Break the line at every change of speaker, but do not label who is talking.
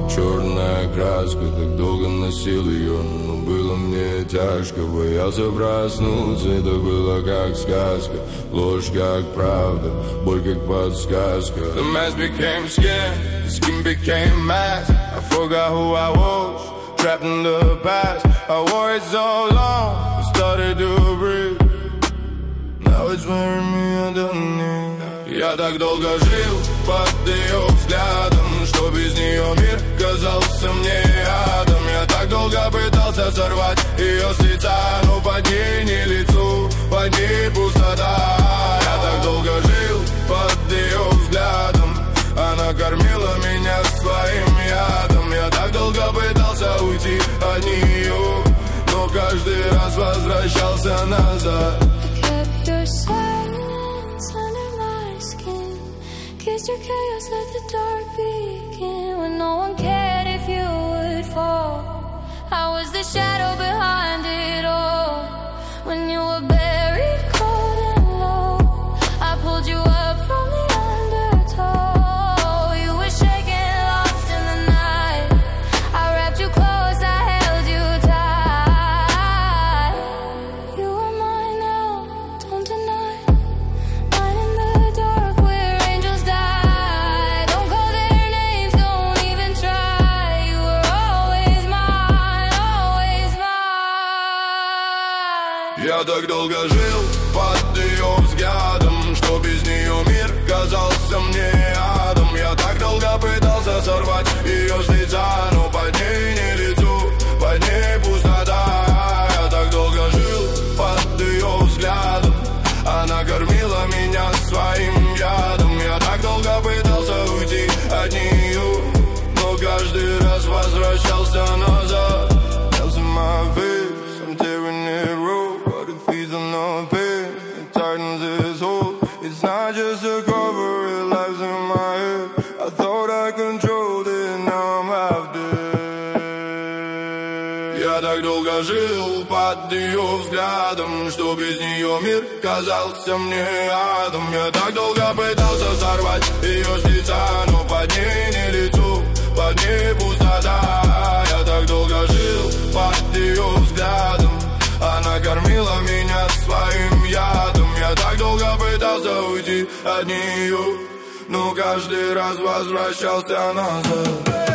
черная краска, так долго носил ее, но было мне тяжко. Боялся проснуться, это было как сказка. Ложь как правда, боль как подсказка. The mask became skin, the skin became mask. I forgot who I was, trapped in the past. I wore it so long, I started to breathe. Now it's wearing me underneath. Я так долго жил под ее взглядом, что без нее мир казался мне адом. Я так долго пытался сорвать ее с лица, но под ней не лицу, под ней пустота. Я так долго жил под ее взглядом, она кормила меня своим ядом. Я так долго пытался уйти от нее, но каждый раз возвращался назад.
Kissed your chaos, let the dark begin. When no one cared if you would fall, I was the shadow behind it all. When you were buried cold and low, I pulled you up from the undertow. You were shaking, lost in the night. I wrapped you close, I held you tight. You are mine now, don't deny. Mine in the dark where angels die. Don't call their names, don't even try. You were always mine, always mine.
Я так долго жил под ее взглядом, что без нее мир казался мне адом. Я так долго пытался сорвать ее с лица, но под ней не лицу, под ней пустота. Я так долго жил под ее взглядом, она кормила меня своим ядом. Я так долго пытался уйти от нее, но каждый раз возвращался назад. Nails in my face, I'm tearing it raw, but it feeds on the pain, it tightens its hold. It's not just a cover, it lives in my head. I thought I controlled it, now I'm half dead. Я так долго жил под ее взглядом, что без нее мир казался мне адом. Я так долго пытался сорвать ее с лица, но под ней не лицу, под ней пустота. Я так долго жил под ее взглядом, она кормила меня своим ядом. Я так долго пытался уйти от нее, но каждый раз возвращался назад.